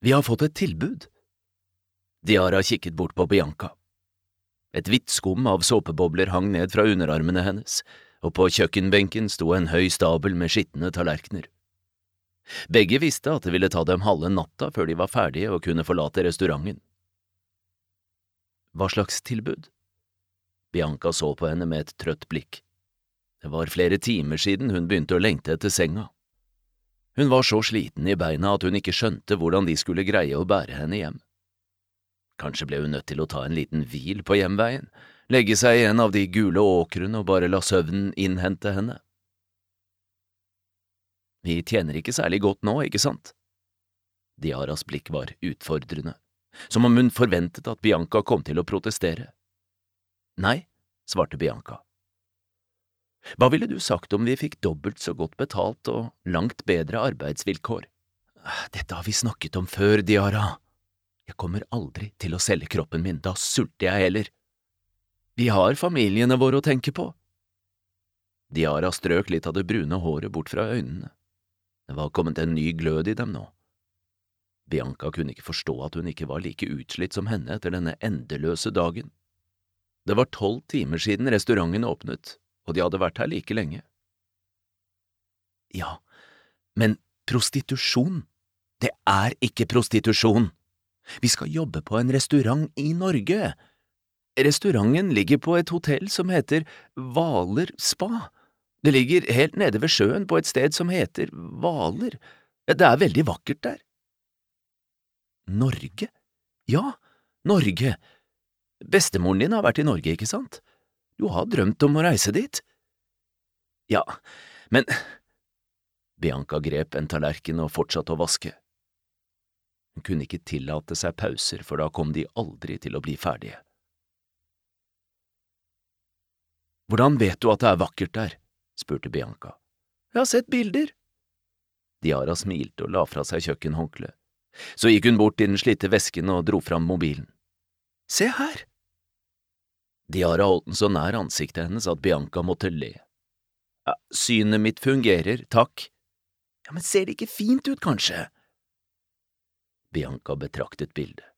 Vi har fått et tilbud. Diara kikket bort på Bianca. Et hvitt skum av såpebobler hang ned fra underarmene hennes, og på kjøkkenbenken sto en høy stabel med skitne tallerkener. Begge visste at det ville ta dem halve natta før de var ferdige og kunne forlate restauranten. Hva slags tilbud? Bianca så på henne med et trøtt blikk. Det var flere timer siden hun begynte å lengte etter senga. Hun var så sliten i beina at hun ikke skjønte hvordan de skulle greie å bære henne hjem. Kanskje ble hun nødt til å ta en liten hvil på hjemveien, legge seg i en av de gule åkrene og bare la søvnen innhente henne. Vi tjener ikke særlig godt nå, ikke sant? Diaras blikk var utfordrende, som om hun forventet at Bianca kom til å protestere. Nei, svarte Bianca. Hva ville du sagt om vi fikk dobbelt så godt betalt og langt bedre arbeidsvilkår? Dette har vi snakket om før, Diara. Jeg kommer aldri til å selge kroppen min, da sulter jeg heller. Vi har familiene våre å tenke på. Diara strøk litt av det brune håret bort fra øynene. Det var kommet en ny glød i dem nå. Bianca kunne ikke forstå at hun ikke var like utslitt som henne etter denne endeløse dagen. Det var 12 timer siden restauranten åpnet, og de hadde vært her like lenge. Ja, men prostitusjon, det er ikke prostitusjon. Vi skal jobbe på en restaurant i Norge. Restauranten ligger på et hotell som heter Hvaler Spa. Det ligger helt nede ved sjøen på et sted som heter Hvaler. Det er veldig vakkert der. Norge? Ja, Norge. Bestemoren din har vært i Norge, ikke sant? Du har drømt om å reise dit. Ja, men… Bianca grep en tallerken og fortsatte å vaske. Hun kunne ikke tillate seg pauser, for da kom de aldri til å bli ferdige. Hvordan vet du at det er vakkert der? Spurte Bianca. Jeg har sett bilder. Diara smilte og la fra seg kjøkkenhåndkleet. Så gikk hun bort til den slitte vesken og dro fram mobilen. Se her! Diara holdt den så nær ansiktet hennes at Bianca måtte le. Ja, synet mitt fungerer, takk. Ja, men ser det ikke fint ut, kanskje? Bianca betraktet bildet.